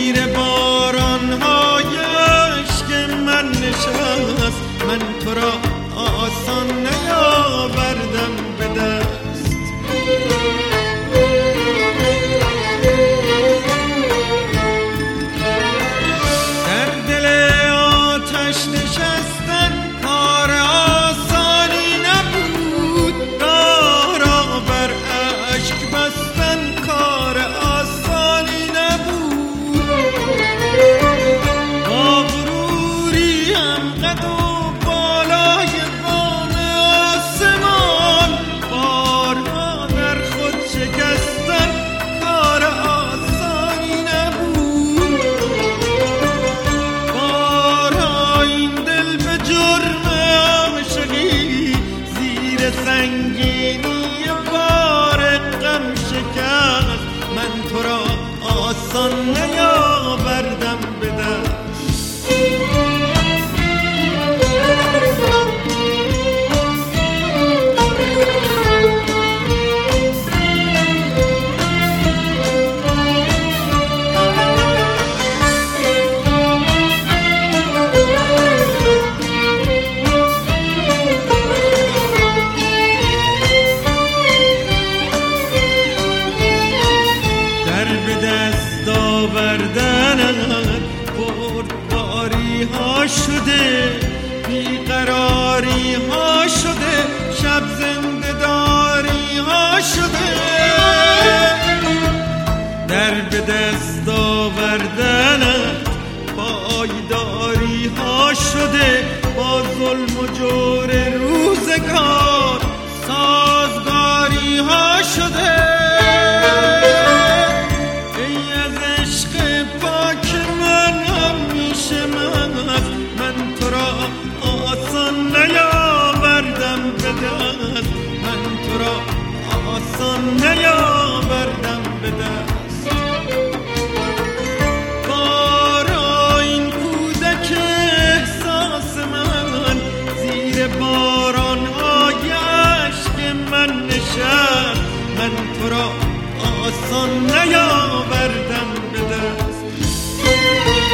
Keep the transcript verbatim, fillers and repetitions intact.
زیر باران‌های عشق من نشست، من تو را آسان نیاوردم به دست. در دل آتش نشستن کار آسانی نبود، راه را بر اشک بستن کار آسانی نبود. با غروری هم قد و بالای بام آسمان، بارها در خود شکستن کار آسانی نبود. بارها این دل به جرم عاشقی زیر سنگینی بار غم شکست، من تو را آسان نیاوردم به دست. در به دست آوردنت بردباری ها شده، بیقراری ها شده، شب زنده داری ها شده. در به دست آوردنت پایداری ها شده، با ظلم و جور روزگار سازگاری ها شده. من تو را آسان نیاوردم به دست. بارا این کودک احساس من زیر باران‌های اشک من نشست، من تو را آسان نیاوردم به دست.